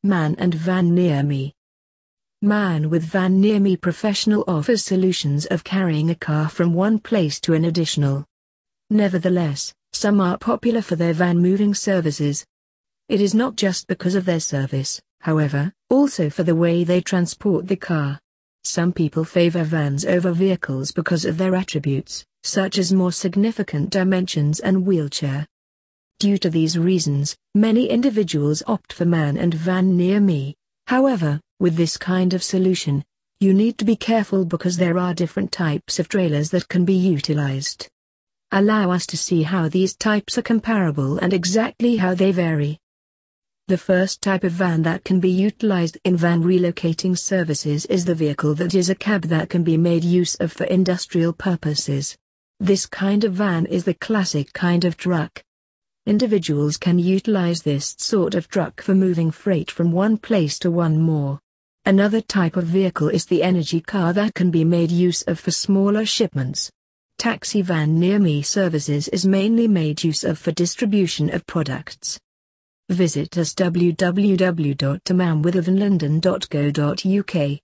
Man and Van Near Me. Man with Van Near Me Professional offers solutions of carrying a car from one place to an additional. Nevertheless, some are popular for their van moving services. It is not just because of their service, however, also for the way they transport the car. Some people favor vans over vehicles because of their attributes, such as more significant dimensions and wheelchair. Due to these reasons, many individuals opt for Man and Van Near Me. However, with this kind of solution, you need to be careful because there are different types of trailers that can be utilized. Allow us to see how these types are comparable and exactly how they vary. The first type of van that can be utilized in van relocating services is the vehicle that is a cab that can be made use of for industrial purposes. This kind of van is the classic kind of truck. Individuals can utilize this sort of truck for moving freight from one place to one more. Another type of vehicle is the energy car that can be made use of for smaller shipments. Taxi Van Near Me services is mainly made use of for distribution of products. Visit us www.manwithavanlondon.co.uk.